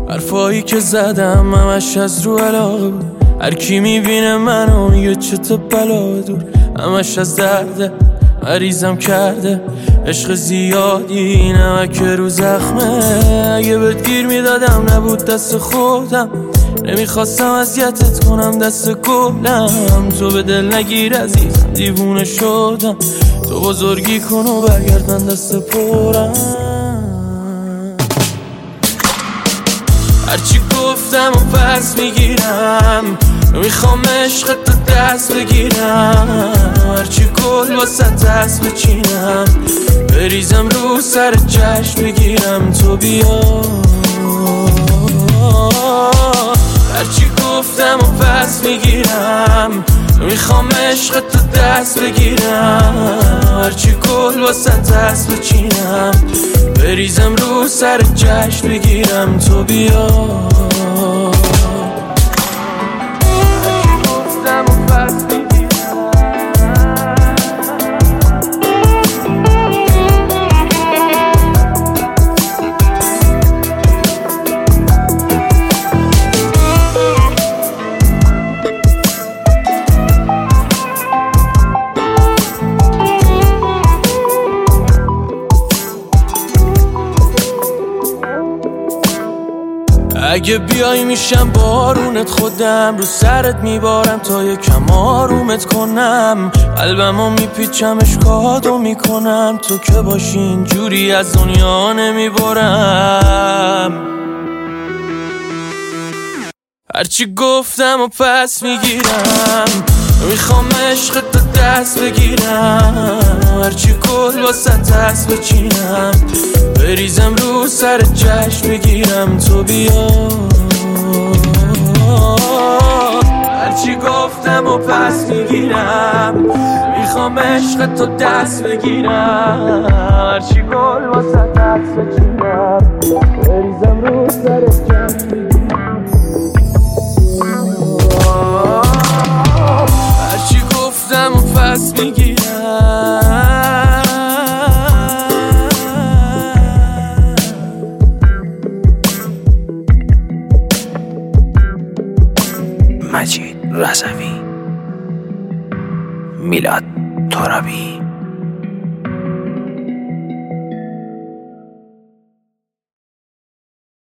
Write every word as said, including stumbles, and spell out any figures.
حرفایی که زدم همش از رو علاقه بود. هر کی میبینه منو میگه چه تو بلا دور. همش از درده مریضم کرده عشق زیادی نمک رو زخمه. اگه بهت گیر میدادم نبود دست خودم، نمیخواستم اذیتت کنم دست گلم. تو به دل نگیر عزیزم دیوونه شدم، تو بزرگی کن و برگرد من دست پرم. هرچی گفتم و پس میگیرم، میخوام عشق تو دست بگیرم. هرچی گل واسه دست بچینم، بریزم رو سر چشم بگیرم تو بیا. هرچی گفتم و پس میگیرم، میخوام عشق تو دست بگیرم. هرچی گل واسه دست بچینم، بریزم رو سر چشم بگیرم تو بیا. هرچی گفتم و پس میگیرم، اگه بیای میشم بارونت، خودم رو سرت میبارم تا یکم آرومت کنم. قلبمو میپیچم اشکاتو میکنم، تو که باشی اینجوری از دنیا نمیبارم. هرچی گفتم و پس میگیرم، میخوام عشق تو دست بگیرم. هرچی گل واسه دست بچینم، بریزم رو سر چشم بگیرم تو بیا. هرچی گفتم و پس میگیرم، میخوام عشق تو دست بگیرم. هرچی گل واسه دست بچینم، بریزم رو سر چشم بگیرم. هرچی گفتم و پس میگیرم. مجید رضوی، میلاد ترابی.